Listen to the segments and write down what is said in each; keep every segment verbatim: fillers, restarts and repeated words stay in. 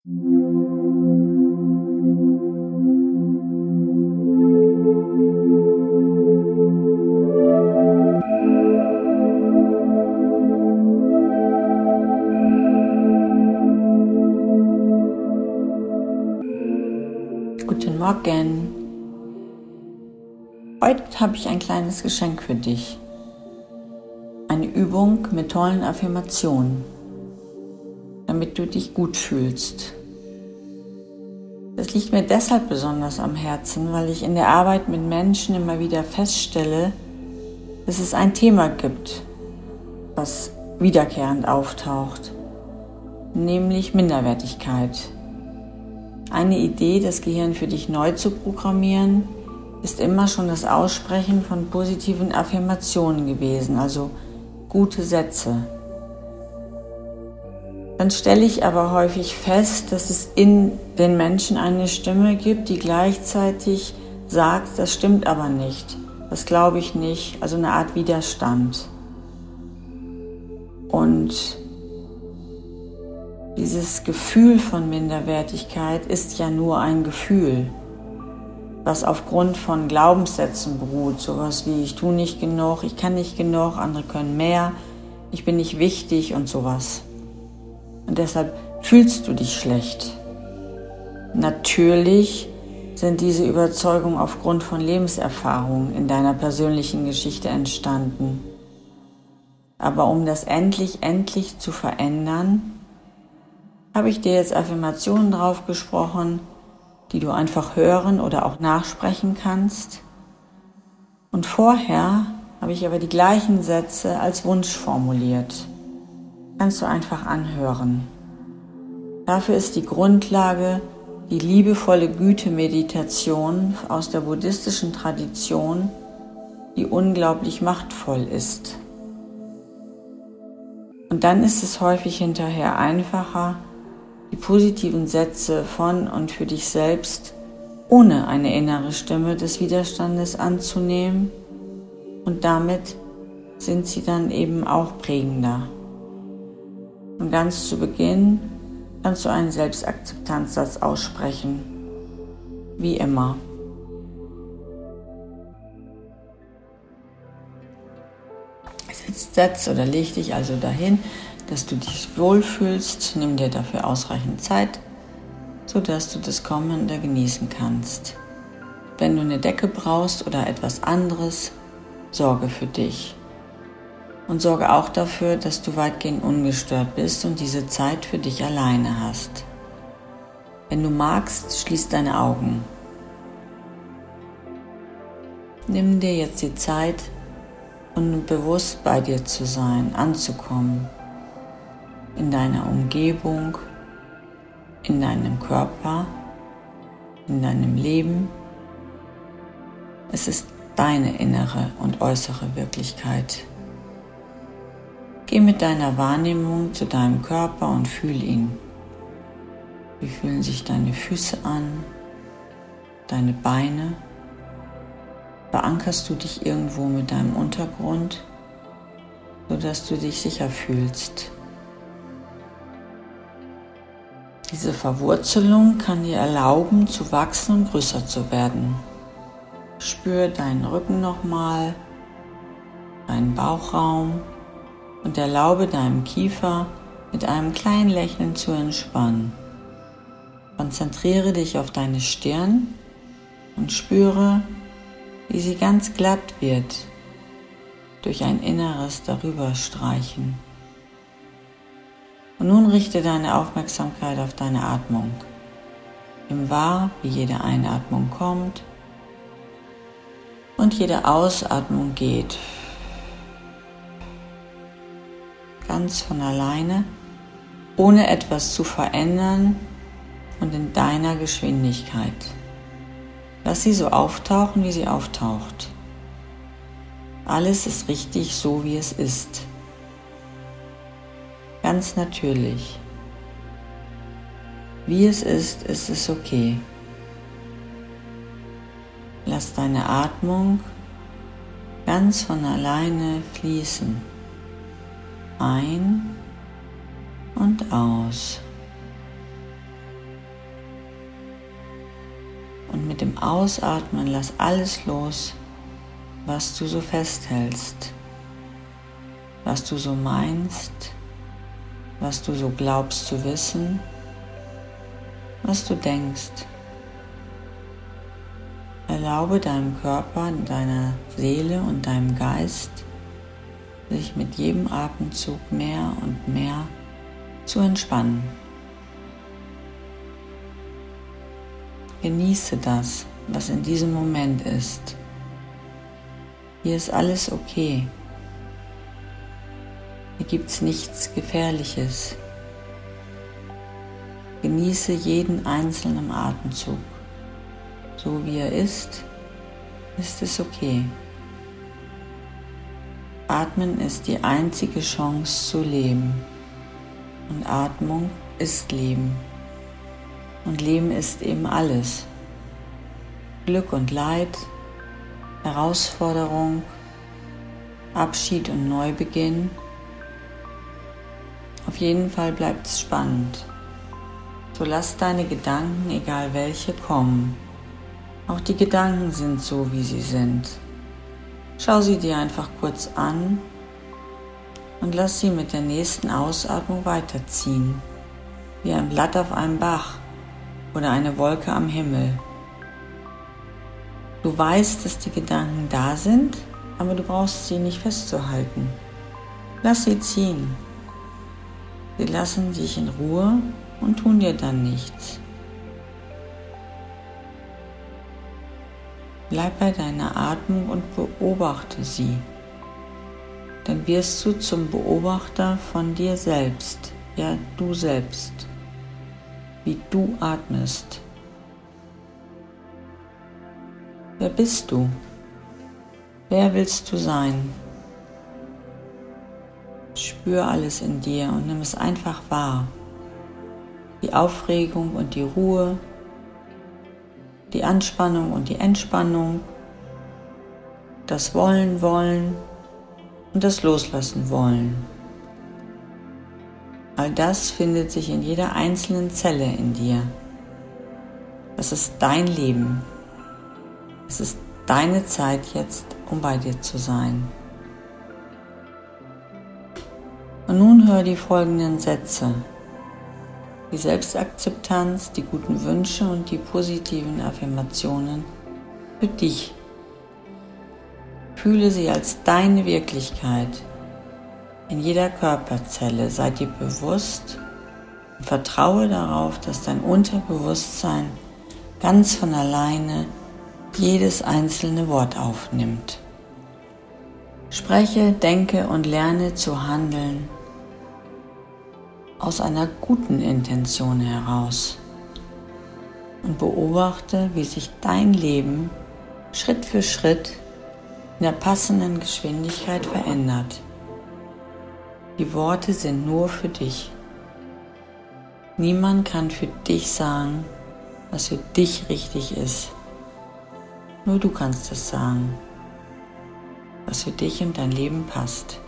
Guten Morgen. Heute habe ich ein kleines Geschenk für dich. Eine Übung mit tollen Affirmationen, damit du dich gut fühlst. Das liegt mir deshalb besonders am Herzen, weil ich in der Arbeit mit Menschen immer wieder feststelle, dass es ein Thema gibt, was wiederkehrend auftaucht, nämlich Minderwertigkeit. Eine Idee, das Gehirn für dich neu zu programmieren, ist immer schon das Aussprechen von positiven Affirmationen gewesen, also gute Sätze. Dann stelle ich aber häufig fest, dass es in den Menschen eine Stimme gibt, die gleichzeitig sagt, das stimmt aber nicht, das glaube ich nicht, also eine Art Widerstand. Und dieses Gefühl von Minderwertigkeit ist ja nur ein Gefühl, was aufgrund von Glaubenssätzen beruht, sowas wie ich tue nicht genug, ich kann nicht genug, andere können mehr, ich bin nicht wichtig und sowas. Und deshalb fühlst du dich schlecht. Natürlich sind diese Überzeugungen aufgrund von Lebenserfahrungen in deiner persönlichen Geschichte entstanden. Aber um das endlich, endlich zu verändern, habe ich dir jetzt Affirmationen drauf gesprochen, die du einfach hören oder auch nachsprechen kannst. Und vorher habe ich aber die gleichen Sätze als Wunsch formuliert. Kannst du einfach anhören. Dafür ist die Grundlage die liebevolle Güte-Meditation aus der buddhistischen Tradition, die unglaublich machtvoll ist. Und dann ist es häufig hinterher einfacher, die positiven Sätze von und für dich selbst ohne eine innere Stimme des Widerstandes anzunehmen, und damit sind sie dann eben auch prägender. Und ganz zu Beginn kannst du einen Selbstakzeptanzsatz aussprechen, wie immer. Setz oder leg dich also dahin, dass du dich wohlfühlst, nimm dir dafür ausreichend Zeit, sodass du das Kommende genießen kannst. Wenn du eine Decke brauchst oder etwas anderes, sorge für dich. Und sorge auch dafür, dass du weitgehend ungestört bist und diese Zeit für dich alleine hast. Wenn du magst, schließ deine Augen. Nimm dir jetzt die Zeit, um bewusst bei dir zu sein, anzukommen. In deiner Umgebung, in deinem Körper, in deinem Leben. Es ist deine innere und äußere Wirklichkeit. Geh mit deiner Wahrnehmung zu deinem Körper und fühl ihn. Wie fühlen sich deine Füße an, deine Beine? Verankerst du dich irgendwo mit deinem Untergrund, sodass du dich sicher fühlst? Diese Verwurzelung kann dir erlauben, zu wachsen und größer zu werden. Spür deinen Rücken nochmal, deinen Bauchraum und erlaube deinem Kiefer mit einem kleinen Lächeln zu entspannen. Konzentriere dich auf deine Stirn und spüre, wie sie ganz glatt wird durch ein inneres Darüberstreichen. Und nun richte deine Aufmerksamkeit auf deine Atmung. Nimm wahr, wie jede Einatmung kommt und jede Ausatmung geht. Ganz von alleine, ohne etwas zu verändern und in deiner Geschwindigkeit. Lass sie so auftauchen, wie sie auftaucht. Alles ist richtig so, wie es ist. Ganz natürlich. Wie es ist, ist es okay. Lass deine Atmung ganz von alleine fließen. Ein und aus. Und mit dem Ausatmen lass alles los, was du so festhältst, was du so meinst, was du so glaubst zu wissen, was du denkst. Erlaube deinem Körper, deiner Seele und deinem Geist, sich mit jedem Atemzug mehr und mehr zu entspannen. Genieße das, was in diesem Moment ist. Hier ist alles okay. Hier gibt es nichts Gefährliches. Genieße jeden einzelnen Atemzug. So wie er ist, ist es okay. Atmen ist die einzige Chance zu leben. Und Atmung ist Leben. Und Leben ist eben alles. Glück und Leid, Herausforderung, Abschied und Neubeginn. Auf jeden Fall bleibt es spannend. So lass deine Gedanken, egal welche, kommen. Auch die Gedanken sind so, wie sie sind. Schau sie dir einfach kurz an und lass sie mit der nächsten Ausatmung weiterziehen, wie ein Blatt auf einem Bach oder eine Wolke am Himmel. Du weißt, dass die Gedanken da sind, aber du brauchst sie nicht festzuhalten. Lass sie ziehen. Sie lassen dich in Ruhe und tun dir dann nichts. Bleib bei deiner Atmung und beobachte sie. Dann wirst du zum Beobachter von dir selbst, ja du selbst, wie du atmest. Wer bist du? Wer willst du sein? Spür alles in dir und nimm es einfach wahr. Die Aufregung und die Ruhe, die Anspannung und die Entspannung, das Wollen wollen und das Loslassen wollen. All das findet sich in jeder einzelnen Zelle in dir. Das ist dein Leben. Es ist deine Zeit jetzt, um bei dir zu sein. Und nun hör die folgenden Sätze. Die Selbstakzeptanz, die guten Wünsche und die positiven Affirmationen für dich. Fühle sie als deine Wirklichkeit. In jeder Körperzelle sei dir bewusst und vertraue darauf, dass dein Unterbewusstsein ganz von alleine jedes einzelne Wort aufnimmt. Spreche, denke und lerne zu handeln aus einer guten Intention heraus und beobachte, wie sich dein Leben Schritt für Schritt in der passenden Geschwindigkeit verändert. Die Worte sind nur für dich. Niemand kann für dich sagen, was für dich richtig ist. Nur du kannst es sagen, was für dich und dein Leben passt.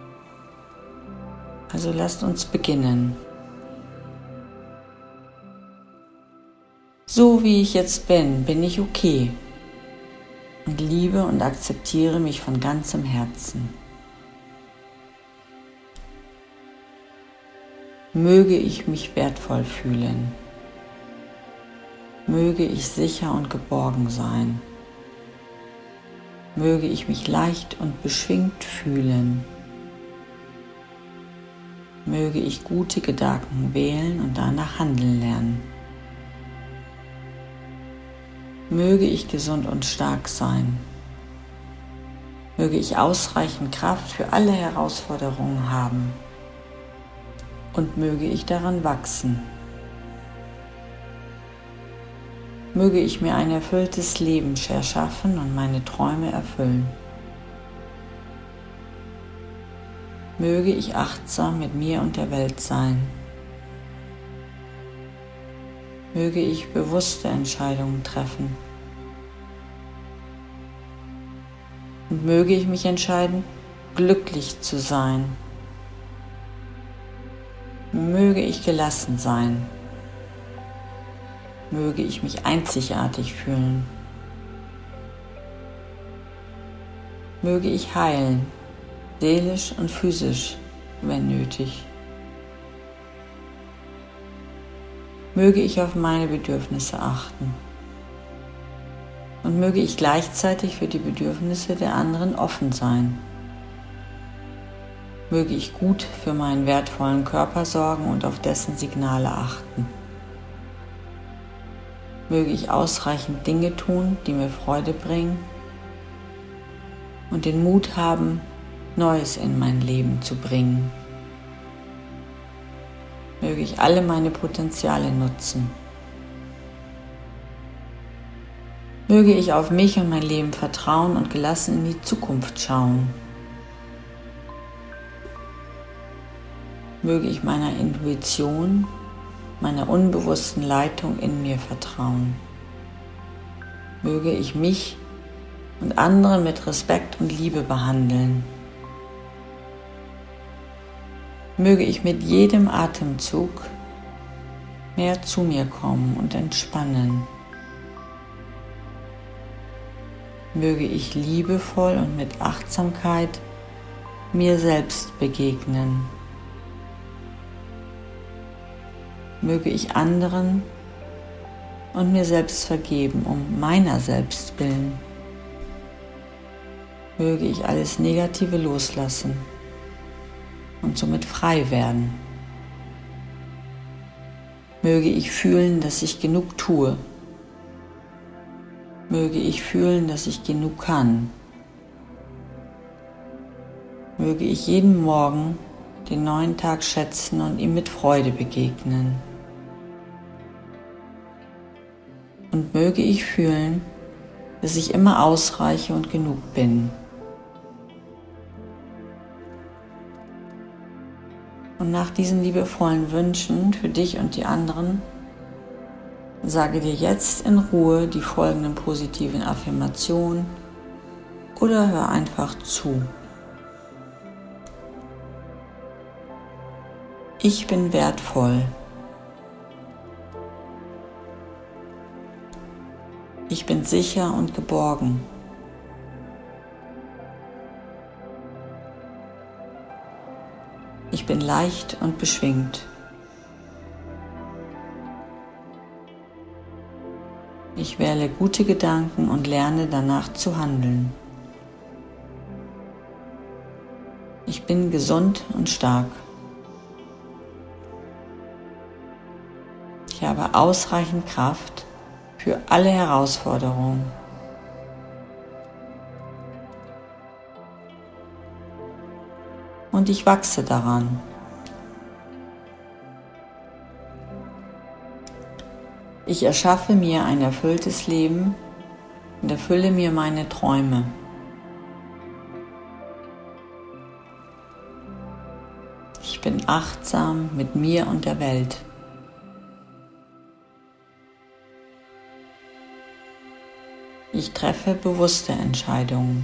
Also lasst uns beginnen. So wie ich jetzt bin, bin ich okay und liebe und akzeptiere mich von ganzem Herzen. Möge ich mich wertvoll fühlen. Möge ich sicher und geborgen sein. Möge ich mich leicht und beschwingt fühlen. Möge ich gute Gedanken wählen und danach handeln lernen. Möge ich gesund und stark sein. Möge ich ausreichend Kraft für alle Herausforderungen haben. Und möge ich daran wachsen. Möge ich mir ein erfülltes Leben erschaffen und meine Träume erfüllen. Möge ich achtsam mit mir und der Welt sein. Möge ich bewusste Entscheidungen treffen. Und möge ich mich entscheiden, glücklich zu sein. Möge ich gelassen sein. Möge ich mich einzigartig fühlen. Möge ich heilen, seelisch und physisch, wenn nötig. Möge ich auf meine Bedürfnisse achten. Und möge ich gleichzeitig für die Bedürfnisse der anderen offen sein. Möge ich gut für meinen wertvollen Körper sorgen und auf dessen Signale achten. Möge ich ausreichend Dinge tun, die mir Freude bringen und den Mut haben, Neues in mein Leben zu bringen. Möge ich alle meine Potenziale nutzen. Möge ich auf mich und mein Leben vertrauen und gelassen in die Zukunft schauen. Möge ich meiner Intuition, meiner unbewussten Leitung in mir vertrauen. Möge ich mich und andere mit Respekt und Liebe behandeln. Möge ich mit jedem Atemzug mehr zu mir kommen und entspannen. Möge ich liebevoll und mit Achtsamkeit mir selbst begegnen. Möge ich anderen und mir selbst vergeben, um meiner selbst willen. Möge ich alles Negative loslassen und somit frei werden. Möge ich fühlen, dass ich genug tue. Möge ich fühlen, dass ich genug kann. Möge ich jeden Morgen den neuen Tag schätzen und ihm mit Freude begegnen. Und möge ich fühlen, dass ich immer ausreiche und genug bin. Und nach diesen liebevollen Wünschen für dich und die anderen, sage dir jetzt in Ruhe die folgenden positiven Affirmationen oder hör einfach zu. Ich bin wertvoll. Ich bin sicher und geborgen. Ich bin leicht und beschwingt. Ich wähle gute Gedanken und lerne danach zu handeln. Ich bin gesund und stark. Ich habe ausreichend Kraft für alle Herausforderungen. Und ich wachse daran. Ich erschaffe mir ein erfülltes Leben und erfülle mir meine Träume. Ich bin achtsam mit mir und der Welt. Ich treffe bewusste Entscheidungen.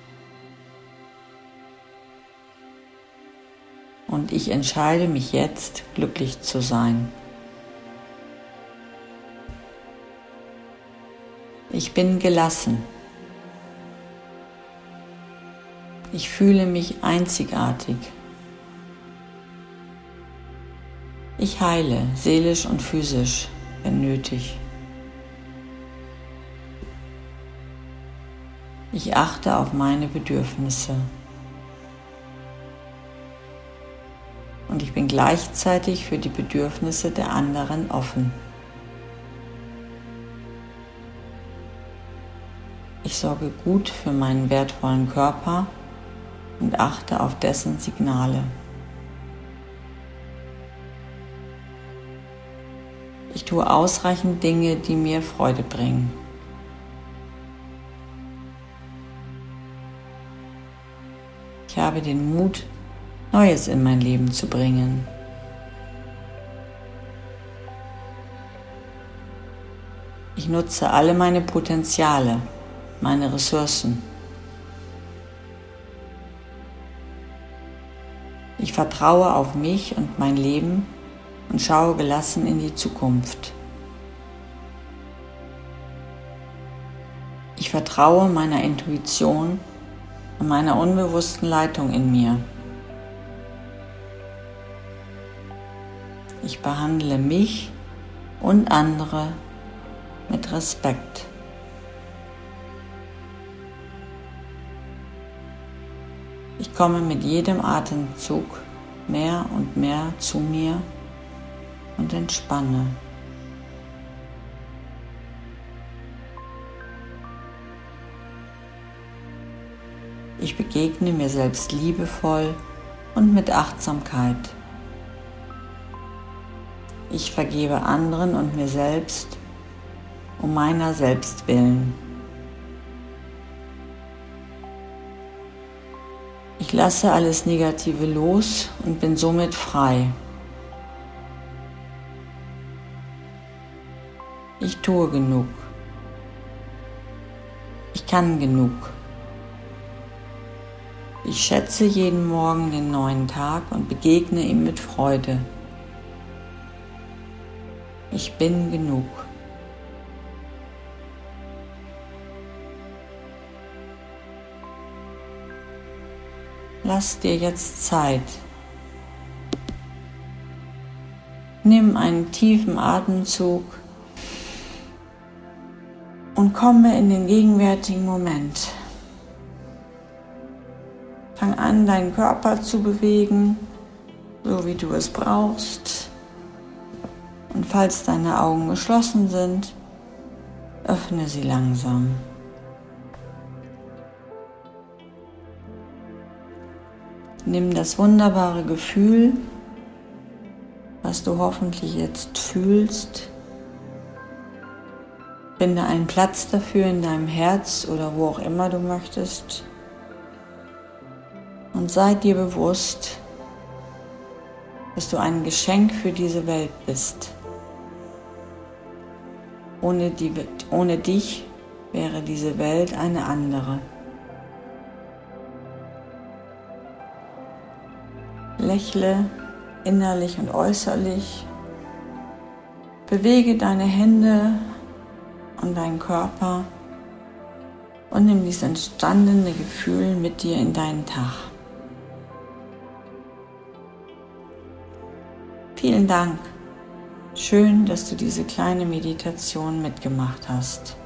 Und ich entscheide mich jetzt, glücklich zu sein. Ich bin gelassen. Ich fühle mich einzigartig. Ich heile seelisch und physisch, wenn nötig. Ich achte auf meine Bedürfnisse. Und ich bin gleichzeitig für die Bedürfnisse der anderen offen. Ich sorge gut für meinen wertvollen Körper und achte auf dessen Signale. Ich tue ausreichend Dinge, die mir Freude bringen. Ich habe den Mut, Neues in mein Leben zu bringen. Ich nutze alle meine Potenziale, meine Ressourcen. Ich vertraue auf mich und mein Leben und schaue gelassen in die Zukunft. Ich vertraue meiner Intuition und meiner unbewussten Leitung in mir. Ich behandle mich und andere mit Respekt. Ich komme mit jedem Atemzug mehr und mehr zu mir und entspanne. Ich begegne mir selbst liebevoll und mit Achtsamkeit. Ich vergebe anderen und mir selbst um meiner selbst willen. Ich lasse alles Negative los und bin somit frei. Ich tue genug. Ich kann genug. Ich schätze jeden Morgen den neuen Tag und begegne ihm mit Freude. Ich bin genug. Lass dir jetzt Zeit. Nimm einen tiefen Atemzug und komme in den gegenwärtigen Moment. Fang an, deinen Körper zu bewegen, so wie du es brauchst. Und falls deine Augen geschlossen sind, öffne sie langsam. Nimm das wunderbare Gefühl, was du hoffentlich jetzt fühlst. Finde einen Platz dafür in deinem Herz oder wo auch immer du möchtest. Und sei dir bewusst, dass du ein Geschenk für diese Welt bist. Ohne, die, ohne dich wäre diese Welt eine andere. Lächle innerlich und äußerlich. Bewege deine Hände und deinen Körper und nimm dieses entstandene Gefühl mit dir in deinen Tag. Vielen Dank. Schön, dass du diese kleine Meditation mitgemacht hast.